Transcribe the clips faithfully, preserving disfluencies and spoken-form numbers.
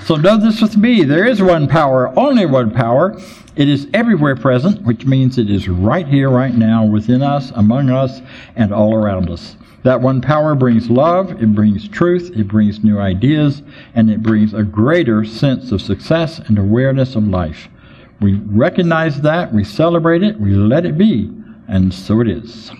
So know this with me, there is one power, only one power. It is everywhere present, which means it is right here, right now, within us, among us, and all around us. That one power brings love, it brings truth, it brings new ideas, and it brings a greater sense of success and awareness of life. We recognize that, we celebrate it, we let it be, and so it is.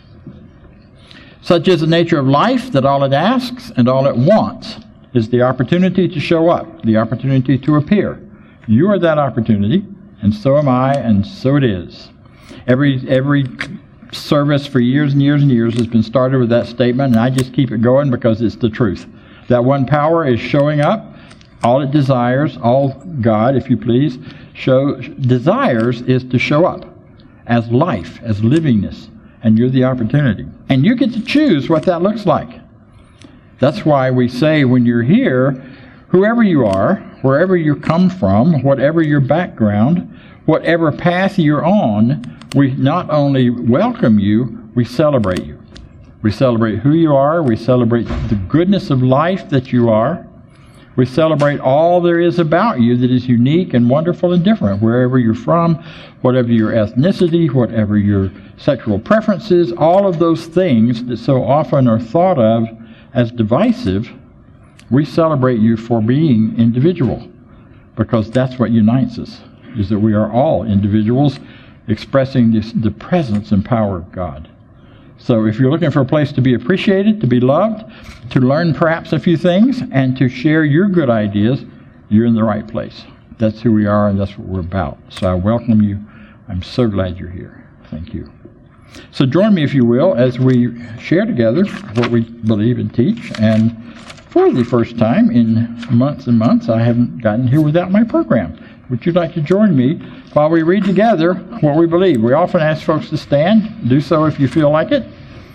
Such is the nature of life that all it asks and all it wants is the opportunity to show up, the opportunity to appear. You are that opportunity, and so am I, and so it is. Every every service for years and years and years has been started with that statement, and I just keep it going because it's the truth. That one power is showing up. All it desires, all God, if you please, show desires is to show up as life, as livingness, and you're the opportunity. And you get to choose what that looks like. That's why we say when you're here, whoever you are, wherever you come from, whatever your background, whatever path you're on, we not only welcome you, we celebrate you. We celebrate who you are. We celebrate the goodness of life that you are. We celebrate all there is about you that is unique and wonderful and different, wherever you're from, whatever your ethnicity, whatever your sexual preferences, all of those things that so often are thought of as divisive, we celebrate you for being individual, because that's what unites us, is that we are all individuals expressing this, the presence and power of God. So if you're looking for a place to be appreciated, to be loved, to learn perhaps a few things, and to share your good ideas, you're in the right place. That's who we are, and that's what we're about. So I welcome you. I'm so glad you're here. Thank you. So join me, if you will, as we share together what we believe and teach. And for the first time in months and months, I haven't gotten here without my program. Would you like to join me while we read together what we believe? We often ask folks to stand. Do so if you feel like it.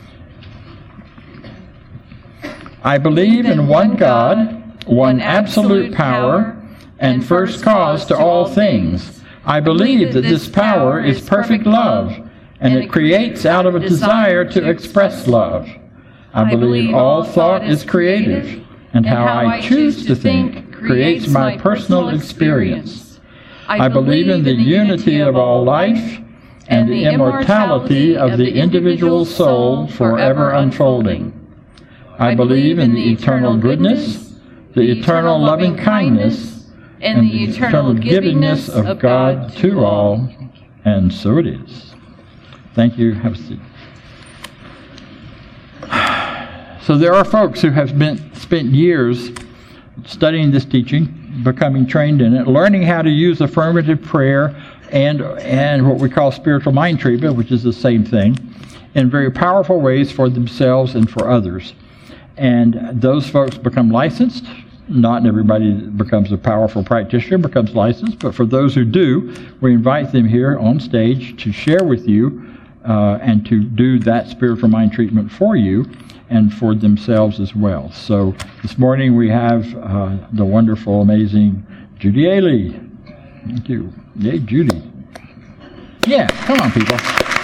I believe in one God, one absolute power, and first cause to all things. I believe that this power is perfect love, and it creates out of a desire to express love. I believe all thought is creative, and how I choose to think creates my personal experience. I believe in the unity of all life and the immortality of the individual soul forever unfolding. I believe in the eternal goodness, the eternal loving kindness, and the eternal givingness of God to all, and so it is. Thank you. Have a seat. So there are folks who have been, spent years studying this teaching, becoming trained in it, learning how to use affirmative prayer and and what we call spiritual mind treatment, which is the same thing, in very powerful ways for themselves and for others. And those folks become licensed. Not everybody that becomes a powerful practitioner becomes licensed, but for those who do, we invite them here on stage to share with you uh, and to do that spiritual mind treatment for you and for themselves as well. So this morning we have uh, the wonderful, amazing Judy Ailey. Thank you. Yay, Judy. Yeah, come on, people.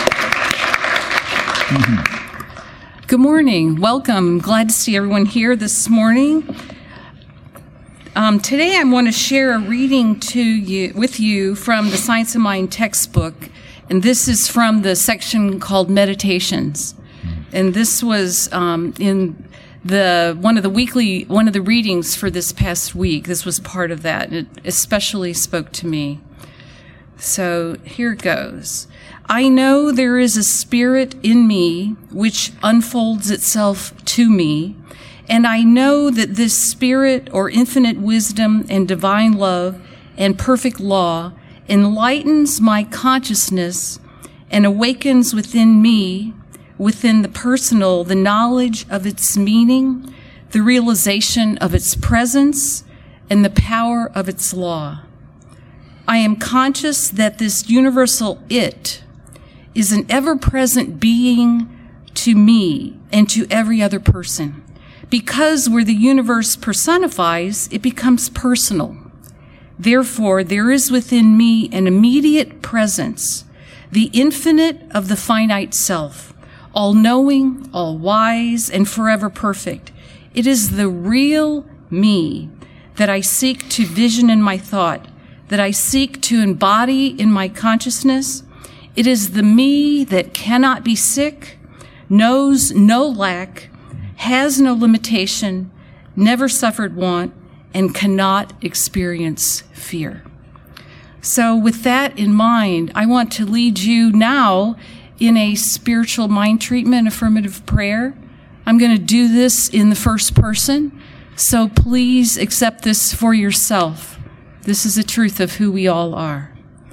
Mm-hmm. Good morning. Welcome. Glad to see everyone here this morning. Um, today I want to share a reading to you with you from the Science of Mind textbook, and this is from the section called Meditations. And this was um, in the one of the weekly one of the readings for this past week. This was part of that, and it especially spoke to me. So here goes. I know there is a spirit in me which unfolds itself to me, and I know that this spirit or infinite wisdom and divine love and perfect law enlightens my consciousness and awakens within me, within the personal, the knowledge of its meaning, the realization of its presence, and the power of its law. I am conscious that this universal it is an ever-present being to me and to every other person. Because where the universe personifies, it becomes personal. Therefore, there is within me an immediate presence, the infinite of the finite self, all-knowing, all-wise, and forever perfect. It is the real me that I seek to vision in my thought, that I seek to embody in my consciousness. It is the me that cannot be sick, knows no lack, has no limitation, never suffered want, and cannot experience fear. So with that in mind, I want to lead you now in a spiritual mind treatment, affirmative prayer. I'm going to do this in the first person, so please accept this for yourself. This is the truth of who we all are.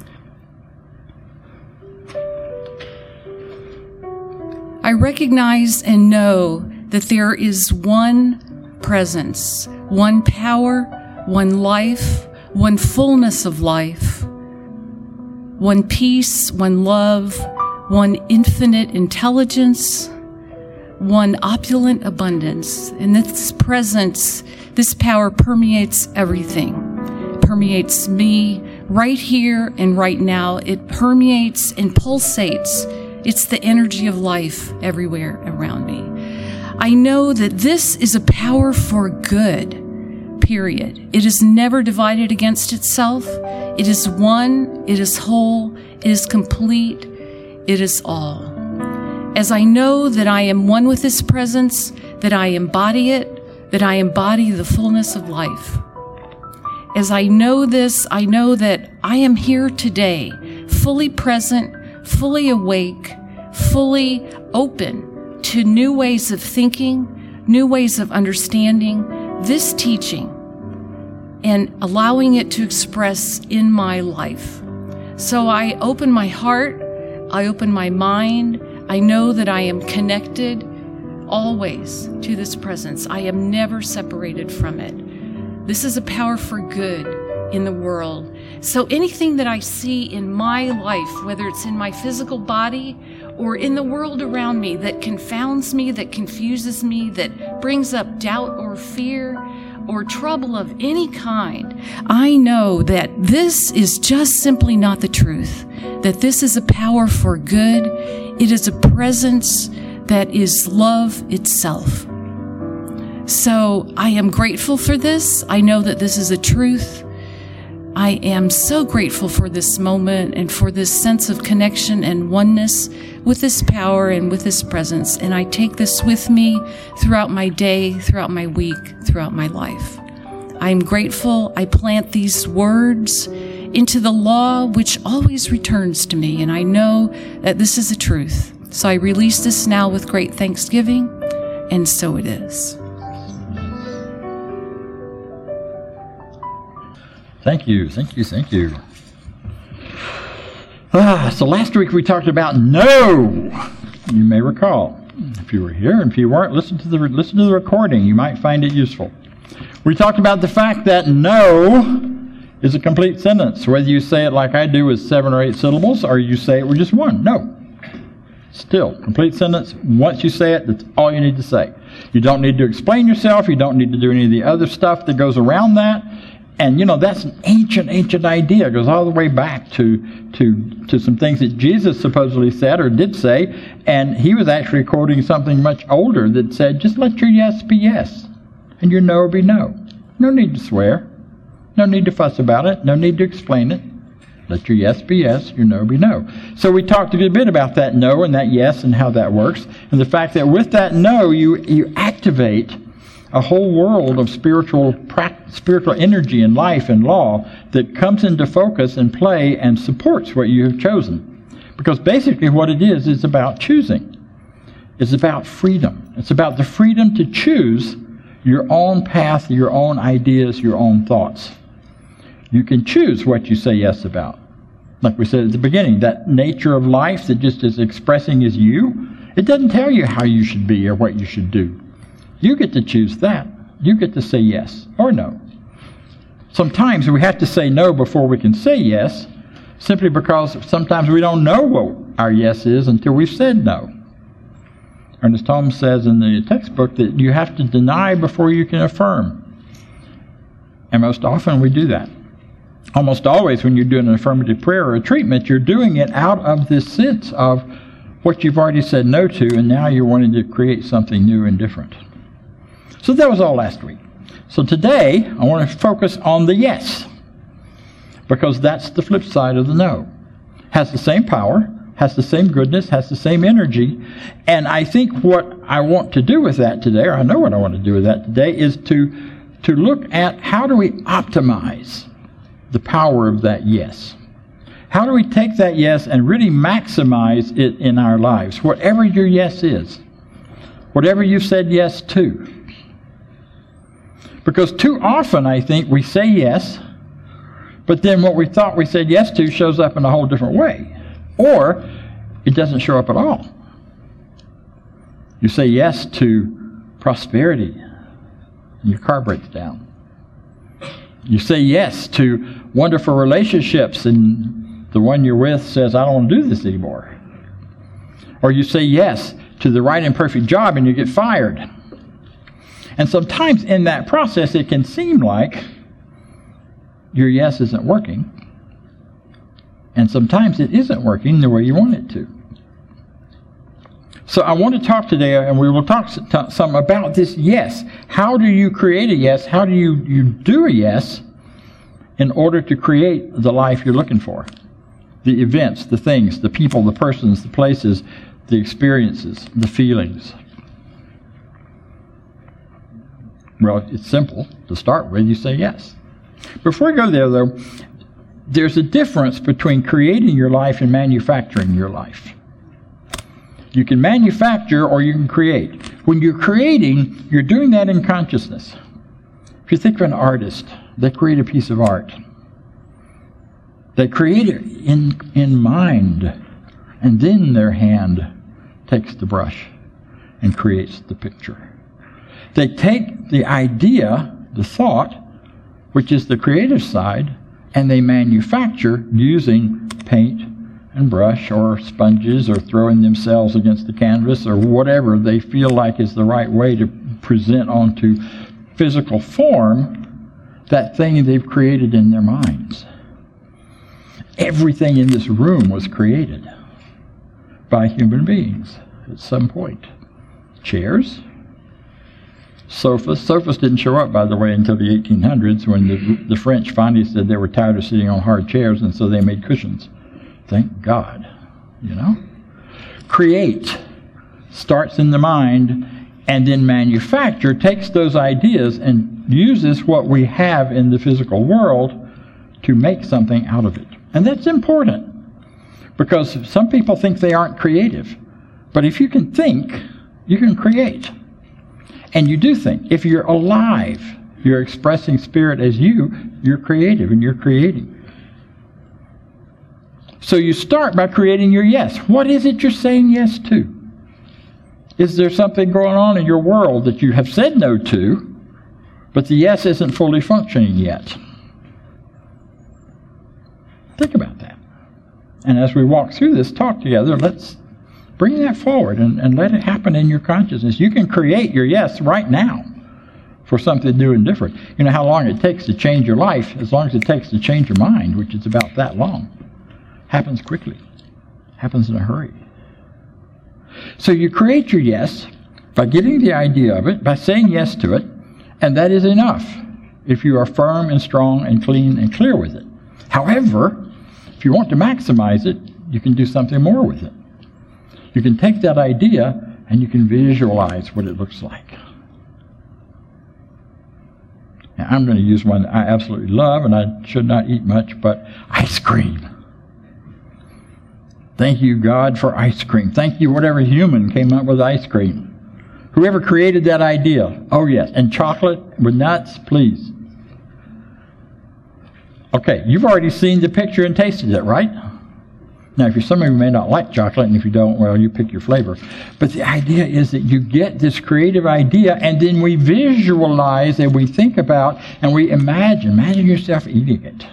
I recognize and know that there is one presence, one power, one life, one fullness of life, one peace, one love, one infinite intelligence, one opulent abundance. And this presence, this power permeates everything. It permeates me right here and right now. It permeates and pulsates. It's the energy of life everywhere around me. I know that this is a power for good, period. It is never divided against itself. It is one, it is whole, it is complete, it is all. As I know that I am one with this presence, that I embody it, that I embody the fullness of life. As I know this, I know that I am here today, fully present, fully awake, fully open to new ways of thinking, new ways of understanding this teaching, and allowing it to express in my life. So I open my heart, I open my mind, I know that I am connected always to this presence. I am never separated from it. This is a power for good in the world. So anything that I see in my life, whether it's in my physical body or in the world around me that confounds me, that confuses me, that brings up doubt or fear or trouble of any kind, I know that this is just simply not the truth, that this is a power for good. It is a presence that is love itself. So I am grateful for this. I know that this is a truth. I am so grateful for this moment and for this sense of connection and oneness with this power and with this presence. And I take this with me throughout my day, throughout my week, throughout my life. I am grateful. I plant these words into the law, which always returns to me. And I know that this is a truth. So I release this now with great thanksgiving. And so it is. Thank you, thank you, thank you. Ah, so last week we talked about no. You may recall, if you were here, and if you weren't, listen to the listen to the recording. You might find it useful. We talked about the fact that no is a complete sentence, whether you say it like I do with seven or eight syllables, or you say it with just one. No. Still, complete sentence. Once you say it, that's all you need to say. You don't need to explain yourself. You don't need to do any of the other stuff that goes around that. And, you know, that's an ancient, ancient idea. It goes all the way back to, to, to some things that Jesus supposedly said or did say. And he was actually quoting something much older that said, just let your yes be yes and your no be no. No need to swear. No need to fuss about it. No need to explain it. Let your yes be yes, your no be no. So we talked a good bit about that no and that yes and how that works. And the fact that with that no, you, you activate a whole world of spiritual spiritual energy and life and law that comes into focus and play and supports what you have chosen. Because basically what it is, is about choosing. It's about freedom. It's about the freedom to choose your own path, your own ideas, your own thoughts. You can choose what you say yes about. Like we said at the beginning, that nature of life that just is expressing as you, it doesn't tell you how you should be or what you should do. You get to choose that. You get to say yes or no. Sometimes we have to say no before we can say yes, simply because sometimes we don't know what our yes is until we've said no. Ernest Holmes says in the textbook that you have to deny before you can affirm. And most often we do that. Almost always when you're doing an affirmative prayer or a treatment, you're doing it out of this sense of what you've already said no to, and now you're wanting to create something new and different. So that was all last week. So today, I want to focus on the yes, because that's the flip side of the no. Has the same power, has the same goodness, has the same energy, and I think what I want to do with that today, or I know what I want to do with that today, is to, to look at how do we optimize the power of that yes. How do we take that yes and really maximize it in our lives, whatever your yes is, whatever you've said yes to. Because too often, I think, we say yes, but then what we thought we said yes to shows up in a whole different way. Or it doesn't show up at all. You say yes to prosperity, and your car breaks down. You say yes to wonderful relationships, and the one you're with says, I don't want to do this anymore. Or you say yes to the right and perfect job, and you get fired. And sometimes in that process, it can seem like your yes isn't working. And sometimes it isn't working the way you want it to. So I want to talk today, and we will talk some about this yes. How do you create a yes? How do you, you do a yes in order to create the life you're looking for? The events, the things, the people, the persons, the places, the experiences, the feelings. Well, it's simple. To start with, you say yes. Before we go there, though, there's a difference between creating your life and manufacturing your life. You can manufacture or you can create. When you're creating, you're doing that in consciousness. If you think of an artist, they create a piece of art. They create it in, in mind, and then their hand takes the brush and creates the picture. They take the idea, the thought, which is the creative side, and they manufacture using paint and brush or sponges or throwing themselves against the canvas or whatever they feel like is the right way to present onto physical form that thing they've created in their minds. Everything in this room was created by human beings at some point. Chairs, sofas. Sofas didn't show up, by the way, until the eighteen hundreds when the, the French finally said they were tired of sitting on hard chairs, and so they made cushions. Thank God, you know. Create starts in the mind, and then manufacture takes those ideas and uses what we have in the physical world to make something out of it. And that's important, because some people think they aren't creative. But if you can think, you can create. And you do think. If you're alive, you're expressing spirit as you, you're creative and you're creating. So you start by creating your yes. What is it you're saying yes to? Is there something going on in your world that you have said no to, but the yes isn't fully functioning yet? Think about that. And as we walk through this talk together, let's bring that forward and, and let it happen in your consciousness. You can create your yes right now for something new and different. You know how long it takes to change your life, as long as it takes to change your mind, which is about that long. Happens quickly. Happens in a hurry. So you create your yes by getting the idea of it, by saying yes to it, and that is enough if you are firm and strong and clean and clear with it. However, if you want to maximize it, you can do something more with it. You can take that idea and you can visualize what it looks like. Now, I'm going to use one that I absolutely love, and I should not eat much, but ice cream. Thank you, God, for ice cream. Thank you, whatever human came up with ice cream. Whoever created that idea. Oh, yes. And chocolate with nuts, please. Okay, you've already seen the picture and tasted it, right? Now, if you're somebody who may not like chocolate, and if you don't, well, you pick your flavor. But the idea is that you get this creative idea, and then we visualize and we think about and we imagine. Imagine yourself eating it.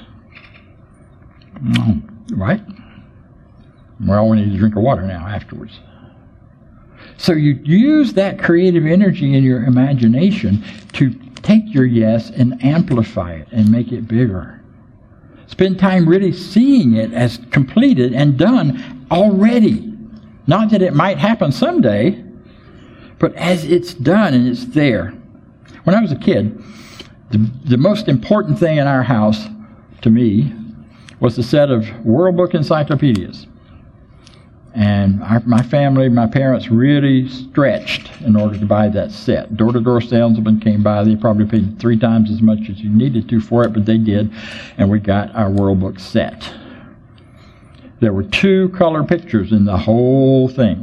Mm, right? Well, we need a drink of water now afterwards. So you use that creative energy in your imagination to take your yes and amplify it and make it bigger. Spend time really seeing it as completed and done already. Not that it might happen someday, but as it's done and it's there. When I was a kid, The, the most important thing in our house, to me, was a set of World Book encyclopedias. And our, my family, my parents really stretched in order to buy that set. Door-to-door salesmen came by. They probably paid three times as much as you needed to for it, but they did. And we got our World Book set. There were two color pictures in the whole thing.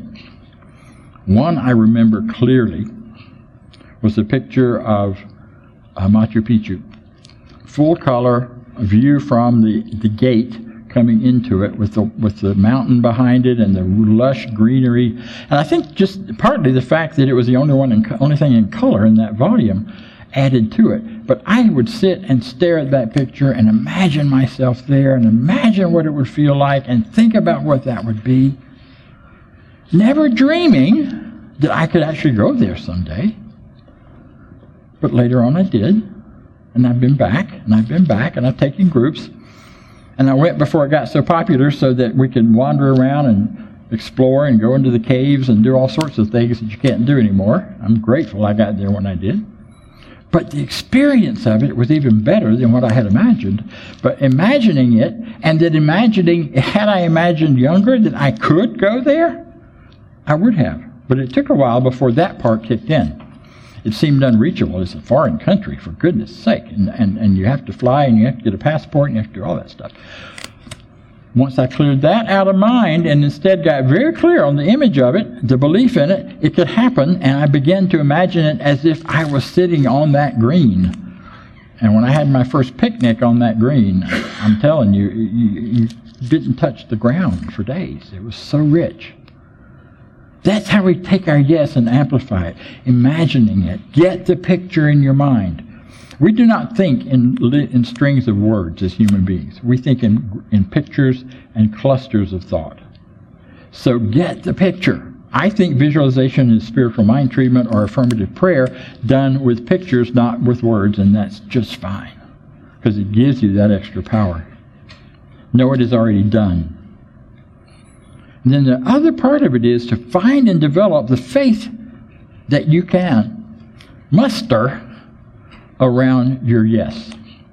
One I remember clearly was a picture of uh, Machu Picchu. Full color view from the, the gate coming into it with the with the mountain behind it and the lush greenery. And I think just partly the fact that it was the only one in, only thing in color in that volume added to it. But I would sit and stare at that picture and imagine myself there and imagine what it would feel like and think about what that would be, never dreaming that I could actually go there someday. But later on I did, and I've been back, and I've been back, and I've taken groups. And I went before it got so popular so that we could wander around and explore and go into the caves and do all sorts of things that you can't do anymore. I'm grateful I got there when I did. But the experience of it was even better than what I had imagined. But imagining it, and then imagining, had I imagined younger that I could go there, I would have. But it took a while before that part kicked in. It seemed unreachable. It's a foreign country, for goodness sake. And, and, and you have to fly, and you have to get a passport, and you have to do all that stuff. Once I cleared that out of mind and instead got very clear on the image of it, the belief in it, it could happen, and I began to imagine it as if I was sitting on that green. And when I had my first picnic on that green, I'm telling you, you, you didn't touch the ground for days. It was so rich. That's how we take our yes and amplify it, imagining it. Get the picture in your mind. We do not think in, in strings of words as human beings. We think in, in pictures and clusters of thought. So get the picture. I think visualization is spiritual mind treatment or affirmative prayer done with pictures, not with words, and that's just fine because it gives you that extra power. Know it is already done. And then the other part of it is to find and develop the faith that you can muster around your yes.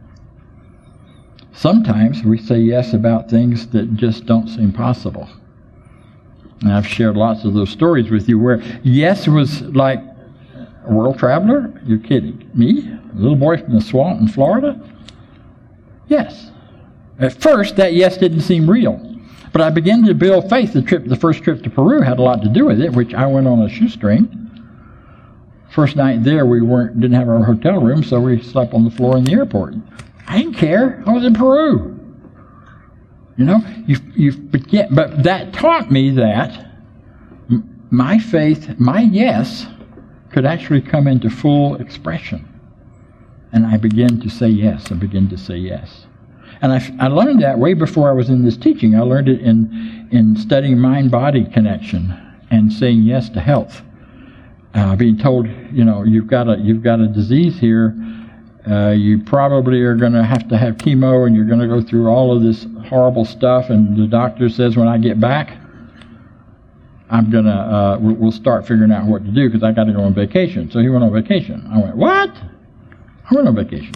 Sometimes we say yes about things that just don't seem possible. And I've shared lots of those stories with you where yes was like a world traveler. You're kidding. Me? A little boy from the swamp in Florida? Yes. At first, that yes didn't seem real. But I began to build faith. The trip, the first trip to Peru had a lot to do with it, which I went on a shoestring. First night there, we weren't didn't have our hotel room, so we slept on the floor in the airport. I didn't care. I was in Peru. You know, you you forget. But that taught me that m- my faith, my yes, could actually come into full expression. And I began to say yes. I began to say yes. And I, I learned that way before I was in this teaching. I learned it in, in studying mind-body connection and saying yes to health. Uh, being told, you know, you've got a you've got a disease here. Uh, you probably are going to have to have chemo, and you're going to go through all of this horrible stuff. And the doctor says, when I get back, I'm gonna uh, we'll, we'll start figuring out what to do because I got to go on vacation. So he went on vacation. I went, what? I went on vacation.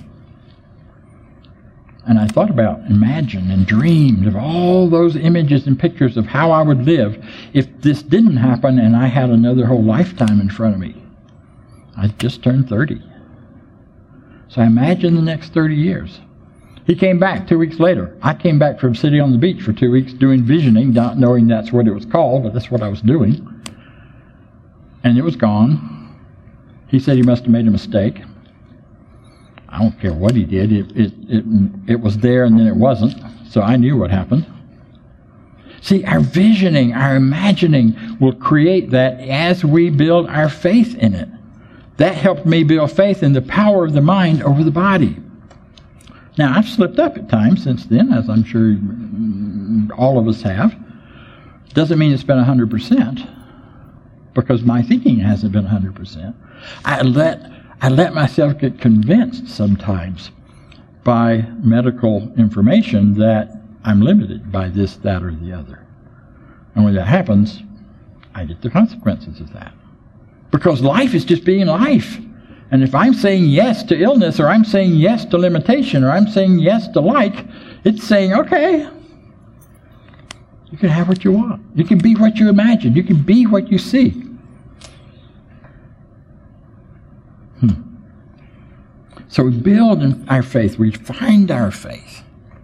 And I thought about, imagined and dreamed of all those images and pictures of how I would live if this didn't happen and I had another whole lifetime in front of me. I just turned thirty. So I imagined the next thirty years. He came back two weeks later. I came back from sitting on the beach for two weeks doing visioning, not knowing that's what it was called, but that's what I was doing. And it was gone. He said he must have made a mistake. I don't care what he did. It, it, it, it was there and then it wasn't. So I knew what happened. See, our visioning, our imagining will create that as we build our faith in it. That helped me build faith in the power of the mind over the body. Now, I've slipped up at times since then, as I'm sure all of us have. Doesn't mean it's been one hundred percent, because my thinking hasn't been one hundred percent. I let... I let myself get convinced sometimes by medical information that I'm limited by this, that, or the other. And when that happens, I get the consequences of that. Because life is just being life. And if I'm saying yes to illness, or I'm saying yes to limitation, or I'm saying yes to like, it's saying, okay, you can have what you want. You can be what you imagine. You can be what you see. Hmm. So we build in our faith. We find our faith.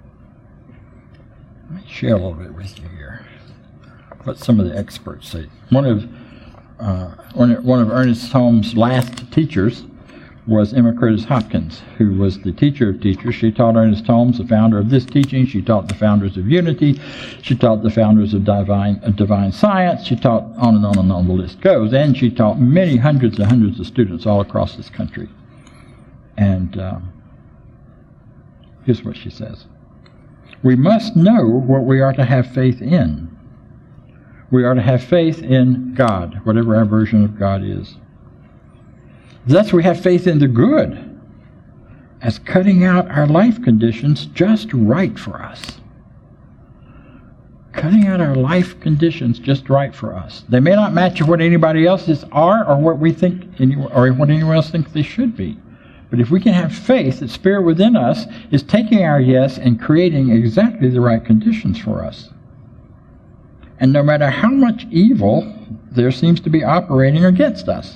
Let me share a little bit with you here what some of the experts say. One of uh, one, one of Ernest Holmes' last teachers was Emma Curtis Hopkins, who was the teacher of teachers. She taught Ernest Holmes, the founder of this teaching. She taught the founders of Unity. She taught the founders of divine, uh, divine science. She taught on and on and on the list goes. And she taught many hundreds and hundreds of students all across this country. And um, here's what she says. We must know what we are to have faith in. We are to have faith in God, whatever our version of God is. Thus we have faith in the good as cutting out our life conditions just right for us. Cutting out our life conditions just right for us. They may not match what anybody else's are or what we think any, or what anyone else thinks they should be. But if we can have faith that Spirit within us is taking our yes and creating exactly the right conditions for us. And no matter how much evil there seems to be operating against us,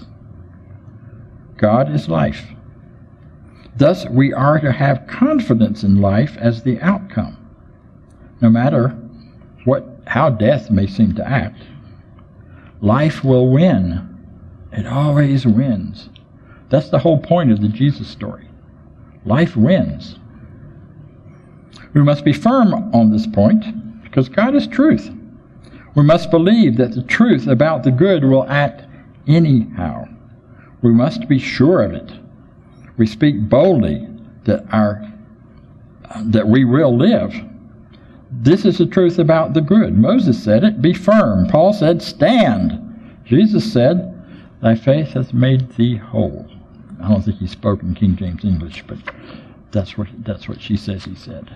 God is life. Thus, we are to have confidence in life as the outcome, no matter what, how death may seem to act. Life will win. It always wins. That's the whole point of the Jesus story. Life wins. We must be firm on this point because God is truth. We must believe that the truth about the good will act anyhow. We must be sure of it. We speak boldly that our uh, that we will live. This is the truth about the good. Moses said it, be firm. Paul said, stand. Jesus said, thy faith hath made thee whole. I don't think he spoke in King James English, but that's what that's what she says he said.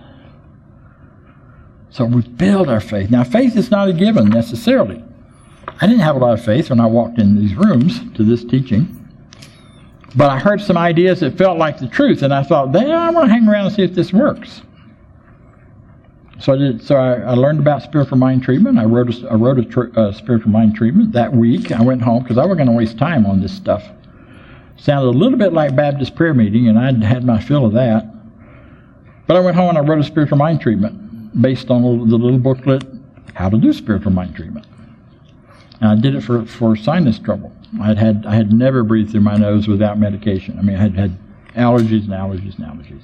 So we build our faith. Now, faith is not a given necessarily. I didn't have a lot of faith when I walked in these rooms to this teaching. But I heard some ideas that felt like the truth, and I thought, I want to hang around and see if this works. So I did. So I, I learned about spiritual mind treatment. I wrote a, I wrote a tr- uh, spiritual mind treatment that week. I went home because I wasn't going to waste time on this stuff. Sounded a little bit like Baptist prayer meeting, and I'd had my fill of that. But I went home and I wrote a spiritual mind treatment based on the little booklet, How to Do Spiritual Mind Treatment. And I did it for, for sinus trouble. I had, had I had never breathed through my nose without medication. I mean, I had had allergies and allergies and allergies.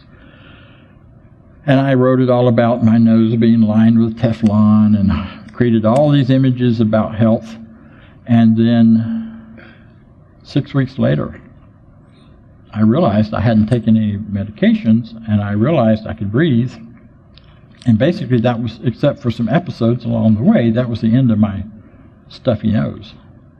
And I wrote it all about my nose being lined with Teflon and created all these images about health. And then six weeks later, I realized I hadn't taken any medications, and I realized I could breathe. And basically that was, except for some episodes along the way, that was the end of my stuffy nose.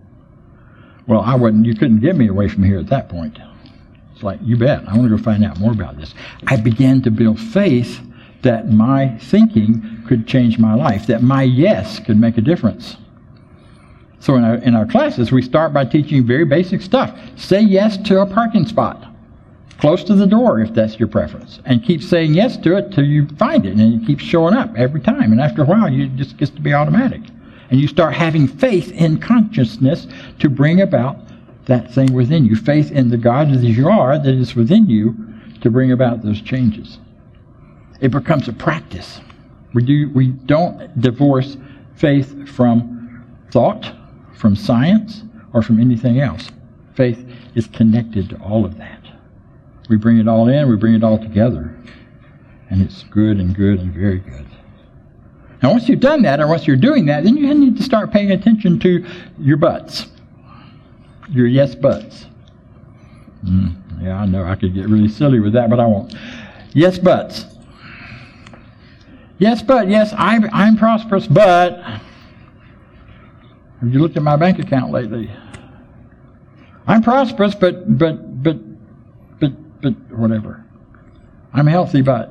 Well, I wouldn't, you couldn't get me away from here at that point. It's like, you bet, I want to go find out more about this. I began to build faith that my thinking could change my life, that my yes could make a difference. So in our, in our classes, we start by teaching very basic stuff. Say yes to a parking spot, close to the door if that's your preference, and keep saying yes to it till you find it, and it keeps showing up every time. And after a while, you, it just gets to be automatic. And you start having faith in consciousness to bring about that thing within you. Faith in the God that you are, that is within you, to bring about those changes. It becomes a practice. We do. We don't divorce faith from thought, from science, or from anything else. Faith is connected to all of that. We bring it all in, we bring it all together. And it's good and good and very good. Now, once you've done that, or once you're doing that, then you need to start paying attention to your buts. Your yes buts. Mm, yeah, I know I could get really silly with that, but I won't. Yes buts. Yes, but, yes, I'm, I'm prosperous, but have you looked at my bank account lately? I'm prosperous, but, but, but, but, but, whatever. I'm healthy, but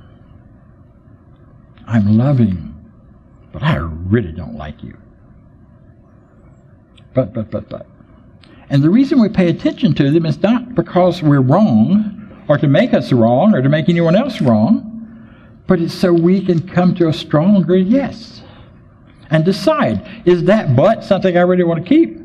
I'm loving, but I really don't like you. But, but, but, but. And the reason we pay attention to them is not because we're wrong, or to make us wrong, or to make anyone else wrong, but it's so we can come to a stronger yes. And decide, is that but something I really want to keep?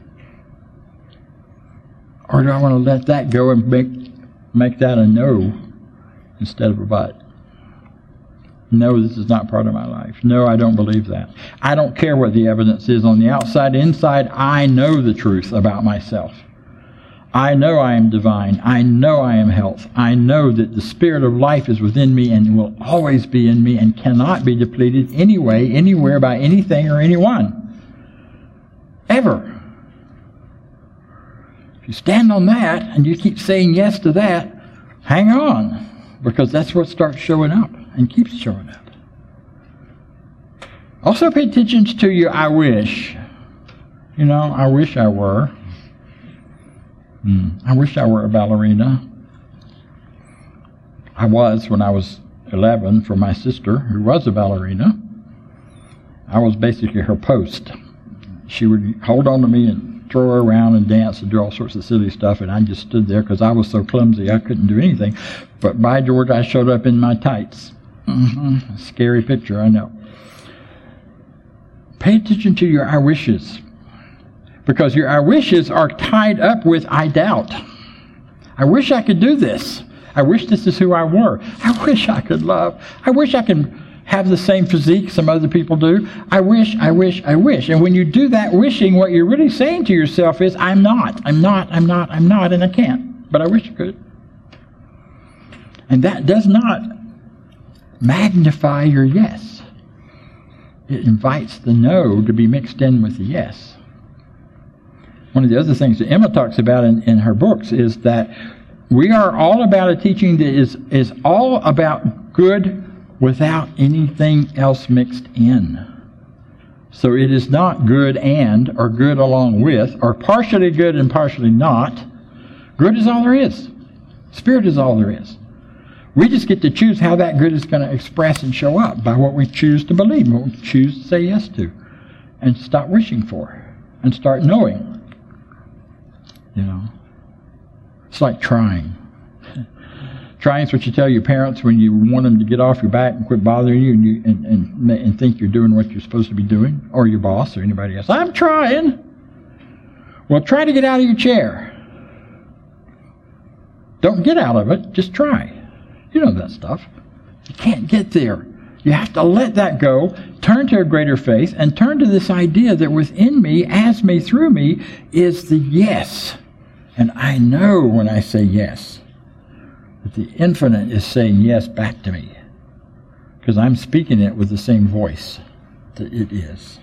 Or do I want to let that go and make, make that a no instead of a but? No, this is not part of my life. No, I don't believe that. I don't care what the evidence is on the outside. Inside, I know the truth about myself. I know I am divine. I know I am health. I know that the spirit of life is within me and will always be in me and cannot be depleted anyway, anywhere, by anything or anyone. Ever. If you stand on that and you keep saying yes to that, hang on, because that's what starts showing up and keeps showing up. Also pay attention to your I wish. You know, I wish I were. Hmm. I wish I were a ballerina. I was when I was eleven for my sister, who was a ballerina. I was basically her post. She would hold on to me and throw her around and dance and do all sorts of silly stuff, and I just stood there because I was so clumsy I couldn't do anything. But by George, I showed up in my tights. Mm-hmm. Scary picture, I know. Pay attention to your I wishes, because your I wishes are tied up with I doubt. I wish I could do this. I wish this is who I were. I wish I could love. I wish I could have the same physique some other people do. I wish, I wish, I wish. And when you do that wishing, what you're really saying to yourself is, I'm not, I'm not, I'm not, I'm not, and I can't. But I wish I could. And that does not magnify your yes. It invites the no to be mixed in with the yes. One of the other things that Emma talks about in, in her books is that we are all about a teaching that is, is all about good without anything else mixed in. So it is not good and, or good along with, or partially good and partially not. Good is all there is. Spirit is all there is. We just get to choose how that good is going to express and show up by what we choose to believe, what we choose to say yes to, and stop wishing for, and start knowing. You know, it's like trying. Trying is what you tell your parents when you want them to get off your back and quit bothering you, and you and, and, and think you're doing what you're supposed to be doing, or your boss or anybody else. I'm trying. Well, try to get out of your chair. Don't get out of it. Just try. You know that stuff. You can't get there. You have to let that go, turn to a greater faith, and turn to this idea that within me, as me, through me, is the yes. And I know when I say yes, that the infinite is saying yes back to me, because I'm speaking it with the same voice that it is.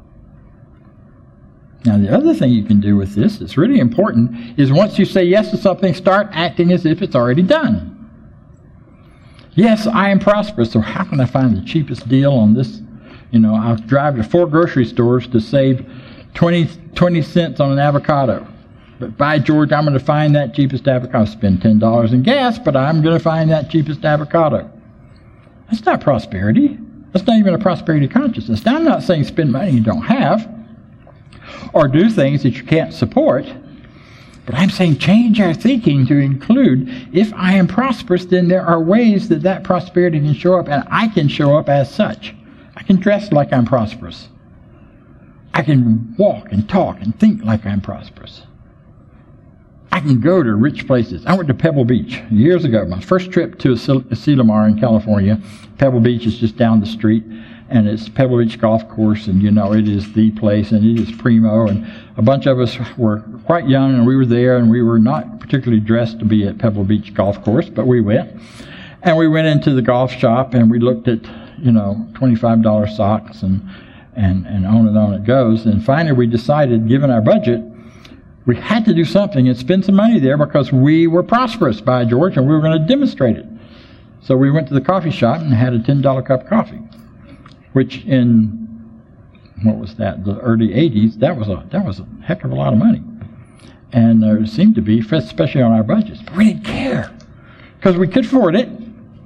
Now, the other thing you can do with this, that's really important, is once you say yes to something, start acting as if it's already done. Yes, I am prosperous, so how can I find the cheapest deal on this? You know, I'll drive to four grocery stores to save twenty, twenty cents on an avocado. But by George, I'm going to find that cheapest avocado. Spend ten dollars in gas, but I'm going to find that cheapest avocado. That's not prosperity. That's not even a prosperity consciousness. Now, I'm not saying spend money you don't have, or do things that you can't support. But I'm saying change our thinking to include, if I am prosperous, then there are ways that that prosperity can show up, and I can show up as such. I can dress like I'm prosperous. I can walk and talk and think like I'm prosperous. I can go to rich places. I went to Pebble Beach years ago. My first trip to Asilomar in California. Pebble Beach is just down the street, and it's Pebble Beach Golf Course, and you know, it is the place, and it is primo, and a bunch of us were quite young, and we were there, and we were not particularly dressed to be at Pebble Beach Golf Course, but we went. And we went into the golf shop, and we looked at, you know, twenty-five dollar socks, and, and, and on and on it goes. And finally we decided, given our budget, we had to do something and spend some money there, because we were prosperous, by George, and we were going to demonstrate it. So we went to the coffee shop and had a ten dollar cup of coffee, which in, what was that, the early eighties, that was a that was a heck of a lot of money. And there seemed to be, especially on our budgets. But we didn't care, because we could afford it.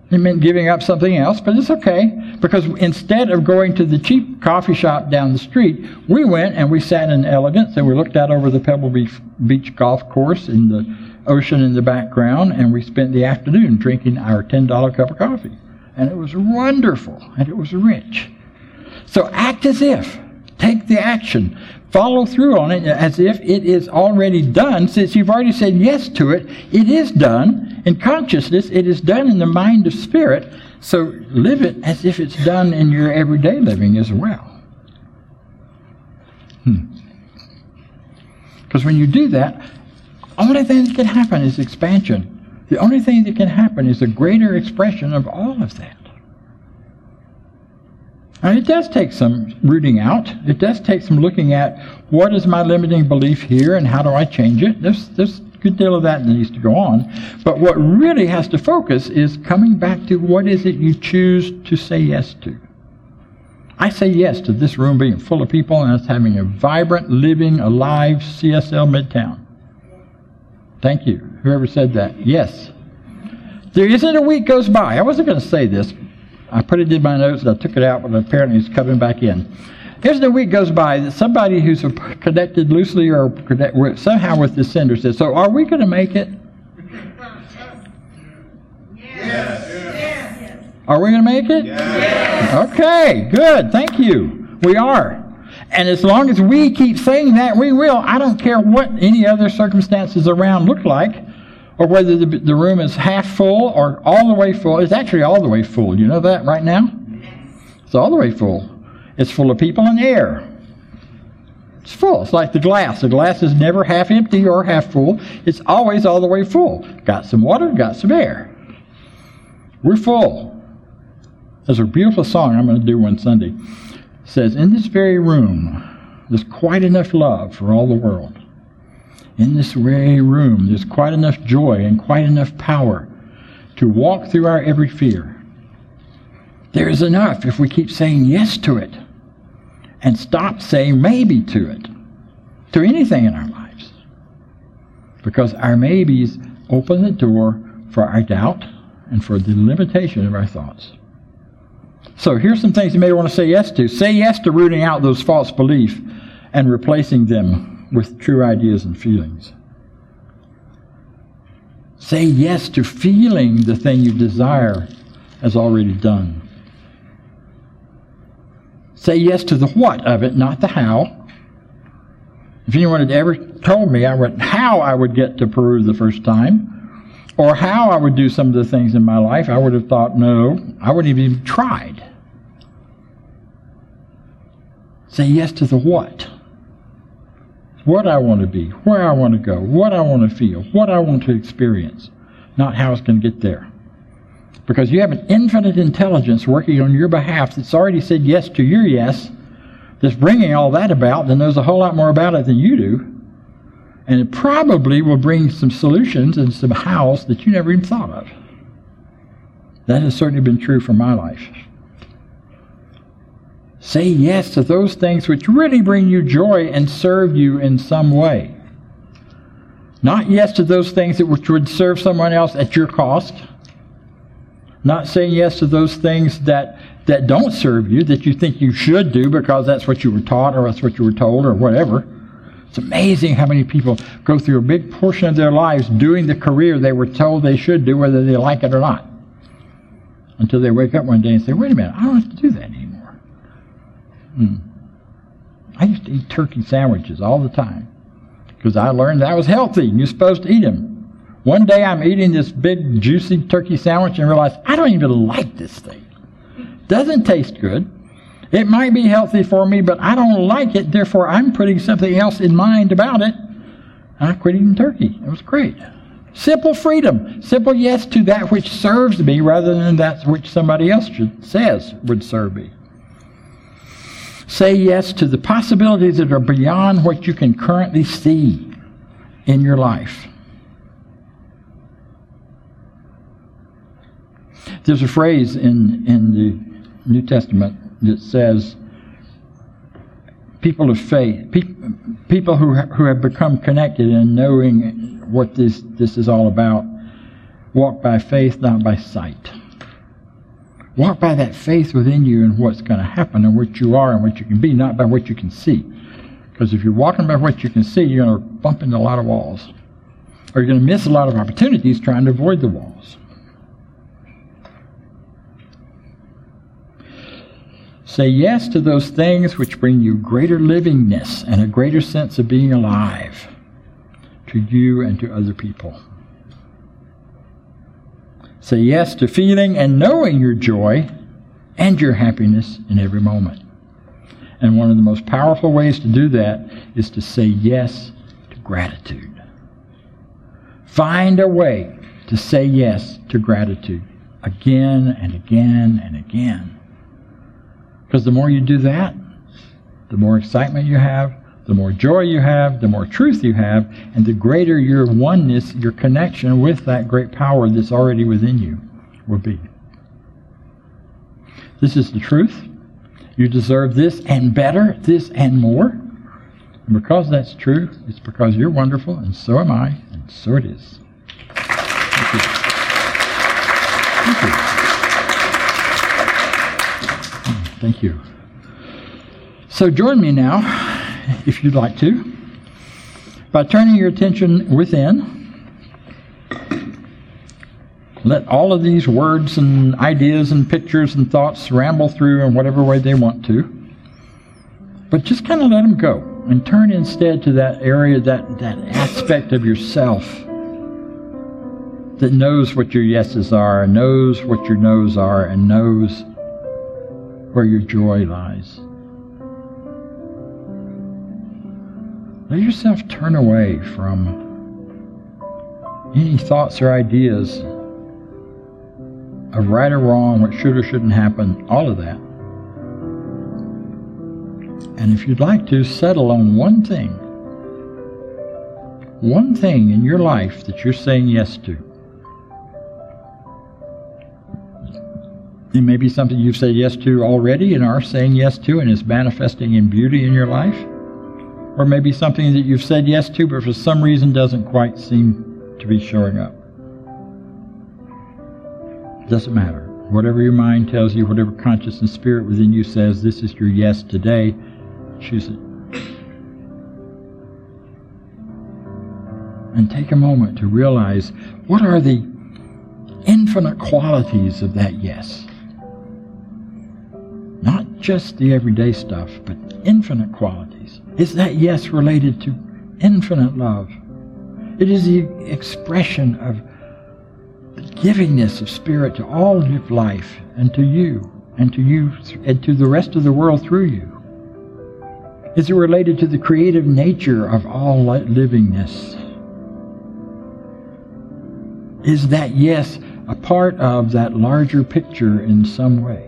It meant giving up something else, but it's okay, because instead of going to the cheap coffee shop down the street, we went and we sat in Elegance and we looked out over the Pebble Beach, Beach golf course and the ocean in the background, and we spent the afternoon drinking our ten dollar cup of coffee. And it was wonderful, and it was rich. So act as if. Take the action. Follow through on it as if it is already done. Since you've already said yes to it, it is done. In consciousness, it is done in the mind of spirit. So live it as if it's done in your everyday living as well. Because hmm. when you do that, the only thing that can happen is expansion. The only thing that can happen is a greater expression of all of that. And it does take some rooting out. It does take some looking at what is my limiting belief here and how do I change it. There's, there's a good deal of that that needs to go on. But what really has to focus is coming back to what is it you choose to say yes to. I say yes to this room being full of people and us having a vibrant, living, alive C S L Midtown. Thank you. Whoever said that. Yes. There isn't a week goes by. I wasn't going to say this. I put it in my notes and I took it out, but apparently it's coming back in. Here's the week goes by that somebody who's connected loosely or connect, somehow with the sender says, so are we going to make it? Yes. Yes. Are we going to make it? Yes. Okay, good. Thank you. We are. And as long as we keep saying that, we will. I don't care what any other circumstances around look like, or whether the, the room is half full or all the way full. It's actually all the way full. You know that right now? It's all the way full. It's full of people and air. It's full. It's like the glass. The glass is never half empty or half full. It's always all the way full. Got some water, got some air. We're full. There's a beautiful song I'm going to do one Sunday. It says, in this very room, there's quite enough love for all the world. In this very room, there's quite enough joy and quite enough power to walk through our every fear. There is enough if we keep saying yes to it and stop saying maybe to it, to anything in our lives. Because our maybes open the door for our doubt and for the limitation of our thoughts. So here's some things you may want to say yes to. Say yes to rooting out those false beliefs and replacing them with true ideas and feelings. Say yes to feeling the thing you desire as already done. Say yes to the what of it, not the how. If anyone had ever told me I would, how I would get to Peru the first time, or how I would do some of the things in my life, I would have thought, no, I wouldn't have even tried. Say yes to the what. What I want to be, where I want to go, what I want to feel, what I want to experience, not how it's going to get there. Because you have an infinite intelligence working on your behalf that's already said yes to your yes, that's bringing all that about, that knows a whole lot more about it than you do, and it probably will bring some solutions and some hows that you never even thought of. That has certainly been true for my life. Say yes to those things which really bring you joy and serve you in some way. Not yes to those things that which would serve someone else at your cost. Not saying yes to those things that, that don't serve you, that you think you should do because that's what you were taught or that's what you were told or whatever. It's amazing how many people go through a big portion of their lives doing the career they were told they should do, whether they like it or not. Until they wake up one day and say, wait a minute, I don't have to do that anymore. Hmm. I used to eat turkey sandwiches all the time because I learned that was healthy and you're supposed to eat them. One day I'm eating this big juicy turkey sandwich and realize I don't even like this thing. Doesn't taste good. It might be healthy for me, but I don't like it. Therefore, I'm putting something else in mind about it. And I quit eating turkey. It was great. Simple freedom. Simple yes to that which serves me rather than that which somebody else should, says would serve me. Say yes to the possibilities that are beyond what you can currently see in your life. There's a phrase in, in the New Testament that says, people of faith, pe- people who, ha- who have become connected in knowing what this, this is all about, walk by faith, not by sight. Walk by that faith within you and what's going to happen and what you are and what you can be, not by what you can see. Because if you're walking by what you can see, you're going to bump into a lot of walls. Or you're going to miss a lot of opportunities trying to avoid the walls. Say yes to those things which bring you greater livingness and a greater sense of being alive to you and to other people. Say yes to feeling and knowing your joy and your happiness in every moment. And one of the most powerful ways to do that is to say yes to gratitude. Find a way to say yes to gratitude again and again and again. Because the more you do that, the more excitement you have, the more joy you have, the more truth you have, and the greater your oneness, your connection with that great power that's already within you will be. This is the truth. You deserve this and better, this and more. And because that's true, it's because you're wonderful, and so am I, and so it is. Thank you. Thank you. Thank you. So join me now, if you'd like to, by turning your attention within. Let all of these words and ideas and pictures and thoughts ramble through in whatever way they want to. But just kind of let them go and turn instead to that area, that, that aspect of yourself that knows what your yeses are, and knows what your no's are, and knows where your joy lies. Let yourself turn away from any thoughts or ideas of right or wrong, what should or shouldn't happen, all of that. And if you'd like to, settle on one thing. One thing in your life that you're saying yes to. It may be something you've said yes to already and are saying yes to and is manifesting in beauty in your life. Or maybe something that you've said yes to but for some reason doesn't quite seem to be showing up. Doesn't matter. Whatever your mind tells you, whatever conscious and spirit within you says, this is your yes today, choose it. And take a moment to realize, what are the infinite qualities of that yes? Not just the everyday stuff, but infinite qualities. Is that yes related to infinite love? It is the expression of the givingness of spirit to all of life, and to you, and to you, and to the rest of the world through you. Is it related to the creative nature of all livingness? Is that yes a part of that larger picture in some way?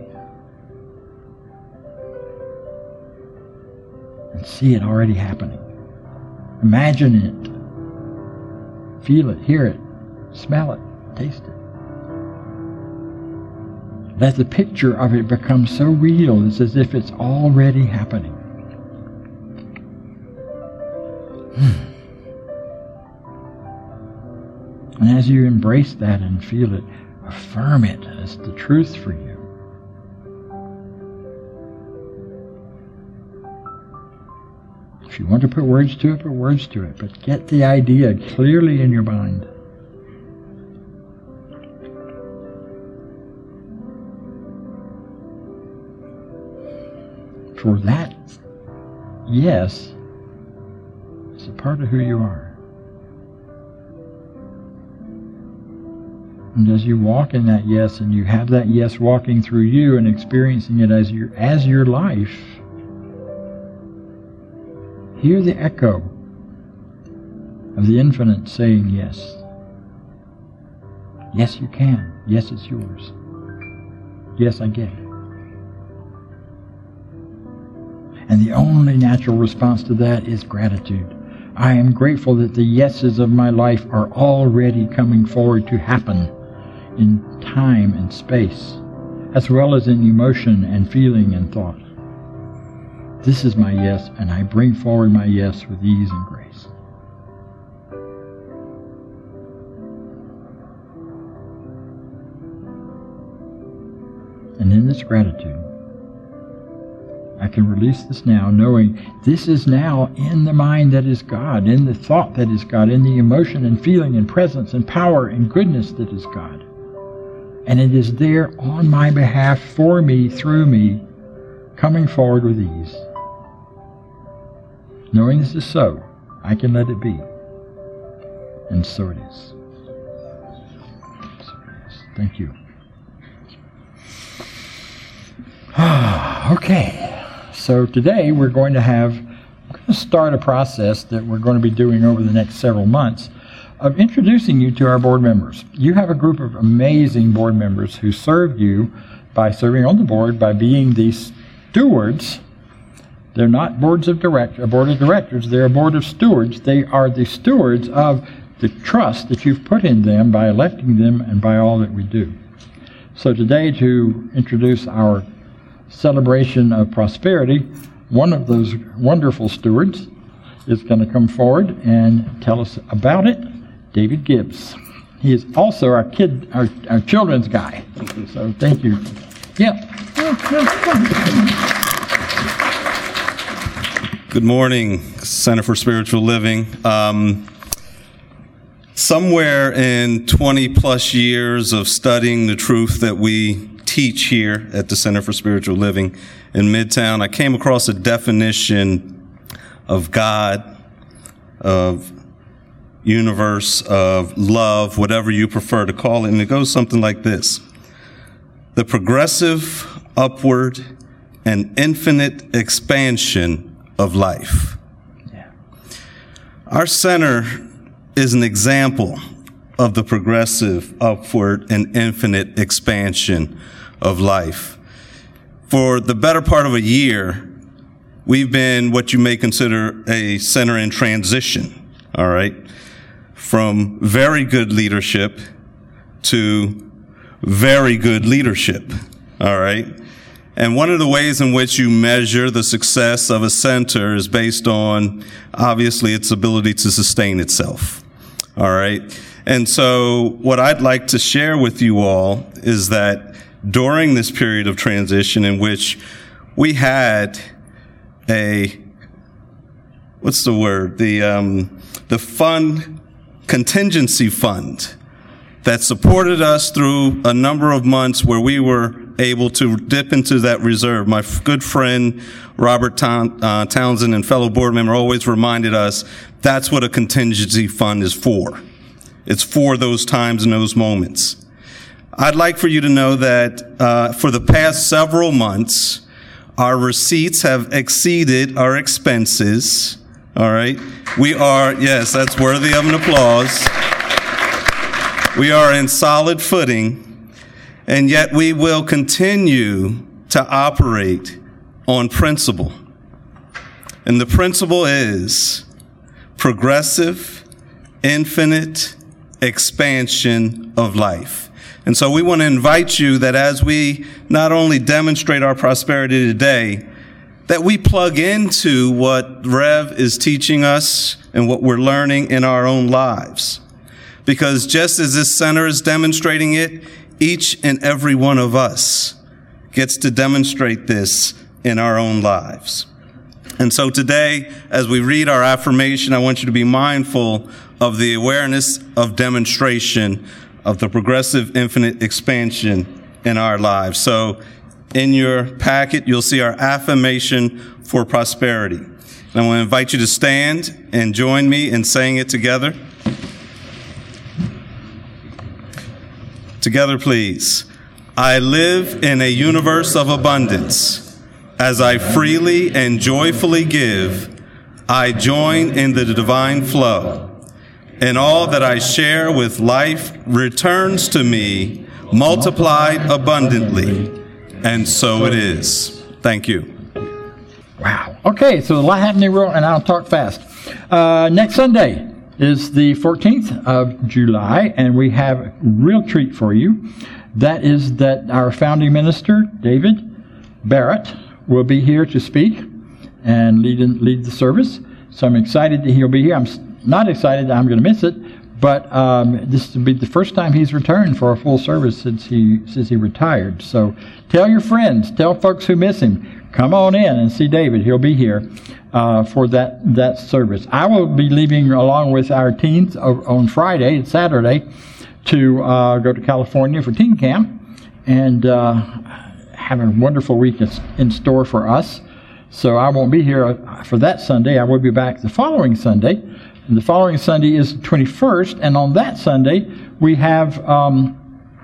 And see it already happening. Imagine it. Feel it, hear it, smell it, taste it. Let the picture of it become so real, it's as if it's already happening. Hmm. And as you embrace that and feel it, affirm it as the truth for you. If you want to put words to it, put words to it, but get the idea clearly in your mind. For that yes is a part of who you are. And as you walk in that yes, and you have that yes walking through you and experiencing it as your as your life, hear the echo of the infinite saying yes. Yes, you can. Yes, it's yours. Yes, I get it. And the only natural response to that is gratitude. I am grateful that the yeses of my life are already coming forward to happen in time and space, as well as in emotion and feeling and thought. This is my yes, and I bring forward my yes with ease and grace. And And in this gratitude, I can release this now, knowing this is now in the mind that is God, in the thought that is God, in the emotion and feeling and presence and power and goodness that is God. And it is there on my behalf, for me, through me, coming forward with ease. Knowing this is so, I can let it be. And so it is. So it is. Thank you. Okay. So today we're going to have, we're going to start a process that we're going to be doing over the next several months of introducing you to our board members. You have a group of amazing board members who serve you by serving on the board, by being the stewards. They're not boards of direct, a board of directors, they're a board of stewards. They are the stewards of the trust that you've put in them by electing them and by all that we do. So today, to introduce our celebration of prosperity, one of those wonderful stewards is going to come forward and tell us about it, David Gibbs. He is also our kid, our, our children's guy. So thank you. Yeah. Good morning, Center for Spiritual Living. Um, somewhere in twenty plus years of studying the truth that we teach here at the Center for Spiritual Living in Midtown, I came across a definition of God, of universe, of love, whatever you prefer to call it, and it goes something like this: the progressive, upward, and infinite expansion of life. Yeah. Our center is an example of the progressive, upward, and infinite expansion of life. For the better part of a year, we've been what you may consider a center in transition, all right? From very good leadership to very good leadership, all right? And one of the ways in which you measure the success of a center is based on, obviously, its ability to sustain itself, all right? And so what I'd like to share with you all is that during this period of transition in which we had a, what's the word, the um, the fund, contingency fund that supported us through a number of months where we were able to dip into that reserve. My f- good friend Robert Town, uh, Townsend and fellow board member always reminded us that's what a contingency fund is for. It's for those times and those moments. I'd like for you to know that uh, for the past several months, our receipts have exceeded our expenses. All right? We are, yes, that's worthy of an applause. We are in solid footing, and yet we will continue to operate on principle. And the principle is progressive, infinite expansion of life. And so we want to invite you that as we not only demonstrate our prosperity today, that we plug into what Rev is teaching us and what we're learning in our own lives. Because just as this center is demonstrating it, each and every one of us gets to demonstrate this in our own lives. And so today, as we read our affirmation, I want you to be mindful of the awareness of demonstration of the progressive infinite expansion in our lives. So in your packet, you'll see our affirmation for prosperity. And I want to invite you to stand and join me in saying it together. Together, please. I live in a universe of abundance. As I freely and joyfully give, I join in the divine flow. And all that I share with life returns to me, multiplied abundantly. And so it is. Thank you. Wow. Okay, so a lot happening, real, and I'll talk fast. Uh, next Sunday is the fourteenth of July, and we have a real treat for you. That is that our founding minister, David Barrett, will be here to speak and lead in, lead the service. So I'm excited that he'll be here. I'm not excited that I'm going to miss it, But um, this will be the first time he's returned for a full service since he since he retired. So tell your friends, tell folks who miss him, come on in and see David. He'll be here uh, for that that service. I will be leaving along with our teens on Friday and Saturday to uh, go to California for teen camp and uh, have a wonderful week in store for us. So I won't be here for that Sunday. I will be back the following Sunday. And the following Sunday is the twenty-first, and on that Sunday we have um,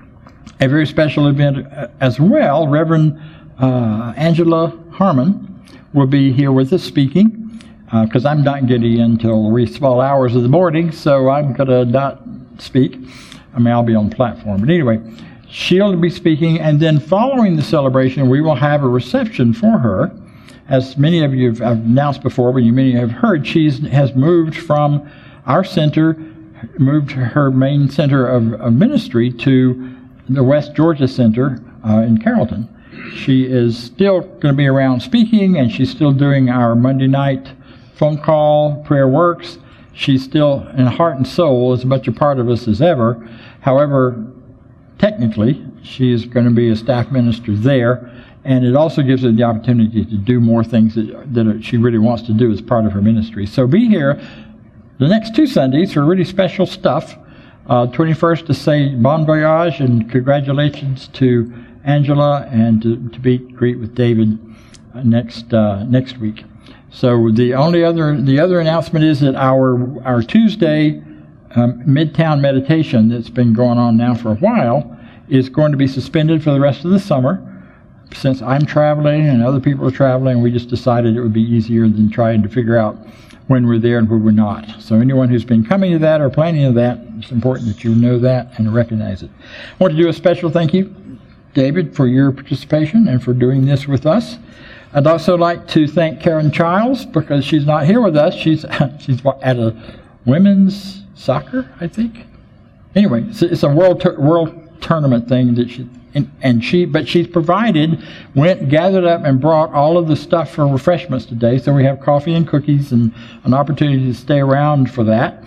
a very special event as well. Reverend uh, Angela Harmon will be here with us speaking, because uh, I'm not getting in until the small hours of the morning, so I'm going to not speak. I mean, I'll be on the platform. But anyway, she'll be speaking, and then following the celebration, we will have a reception for her. As many of you have announced before, but you many have heard, she has moved from our center, moved her main center of, of ministry to the West Georgia Center uh, in Carrollton. She is still going to be around speaking, and she's still doing our Monday night phone call, prayer works. She's still, in heart and soul, as much a part of us as ever. However, technically, she is going to be a staff minister there. And it also gives her the opportunity to do more things that, that she really wants to do as part of her ministry. So be here the next two Sundays for really special stuff. Uh, twenty-first to say bon voyage and congratulations to Angela, and to, to be greet with David uh, next uh, next week. So the only other the other announcement is that our our Tuesday um, Midtown meditation that's been going on now for a while is going to be suspended for the rest of the summer. Since I'm traveling and other people are traveling, we just decided it would be easier than trying to figure out when we're there and when we're not. So anyone who's been coming to that or planning to that, it's important that you know that and recognize it. I want to do a special thank you, David, for your participation and for doing this with us. I'd also like to thank Karen Childs, because she's not here with us. She's she's at a women's soccer, I think. Anyway, it's, it's a world tur- world tournament thing that she. And, and she, but she's provided, went, gathered up, and brought all of the stuff for refreshments today. So we have coffee and cookies and an opportunity to stay around for that.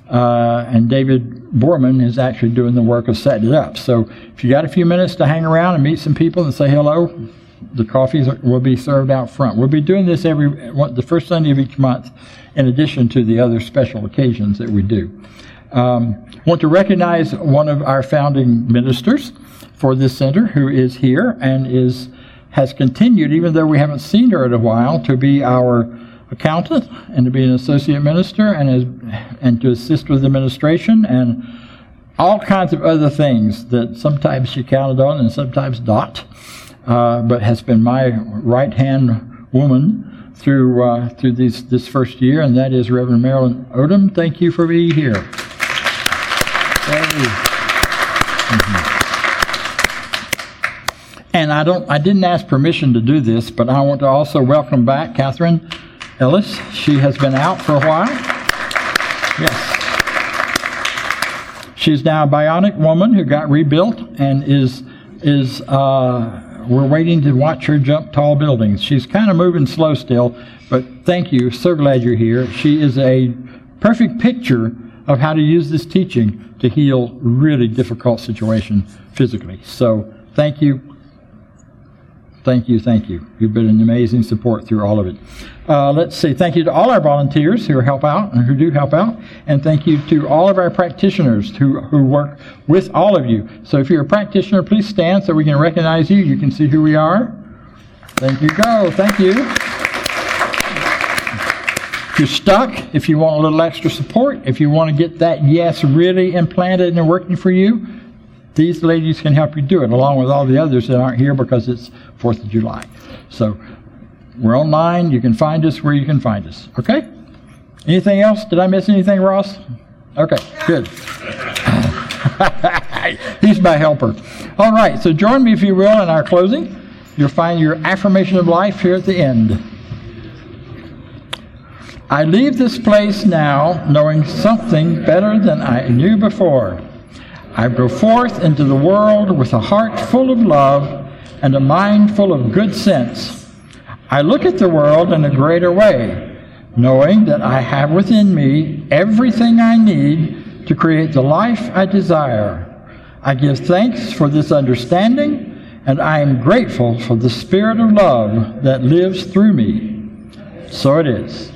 Uh, and David Borman is actually doing the work of setting it up. So if you got a few minutes to hang around and meet some people and say hello, the coffees will be served out front. We'll be doing this every the first Sunday of each month, in addition to the other special occasions that we do. Um, I want to recognize one of our founding ministers for this center, who is here and is has continued, even though we haven't seen her in a while, to be our accountant and to be an associate minister and as, and to assist with administration and all kinds of other things that sometimes she counted on and sometimes not, uh, but has been my right-hand woman through uh, through these, this first year, and that is Reverend Marilyn Odom. Thank you for being here. Hey. Mm-hmm. And I don't, I didn't ask permission to do this, but I want to also welcome back Catherine Ellis. She has been out for a while. Yes. She's now a bionic woman who got rebuilt and is, is uh, we're waiting to watch her jump tall buildings. She's kind of moving slow still, but thank you. So glad you're here. She is a perfect picture of how to use this teaching to heal really difficult situation physically. So thank you. Thank you, thank you. You've been an amazing support through all of it. Uh, let's see. Thank you to all our volunteers who help out and who do help out. And thank you to all of our practitioners who, who work with all of you. So if you're a practitioner, please stand so we can recognize you. You can see who we are. Thank you. Go. Thank you. If you're stuck, if you want a little extra support, if you want to get that yes really implanted and working for you, these ladies can help you do it, along with all the others that aren't here because it's fourth of July. So we're online. You can find us where you can find us. Okay? Anything else? Did I miss anything, Ross? Okay, good. He's my helper. All right, so join me, if you will, in our closing. You'll find your affirmation of life here at the end. I leave this place now knowing something better than I knew before. I go forth into the world with a heart full of love and a mind full of good sense. I look at the world in a greater way, knowing that I have within me everything I need to create the life I desire. I give thanks for this understanding, and I am grateful for the spirit of love that lives through me. So it is.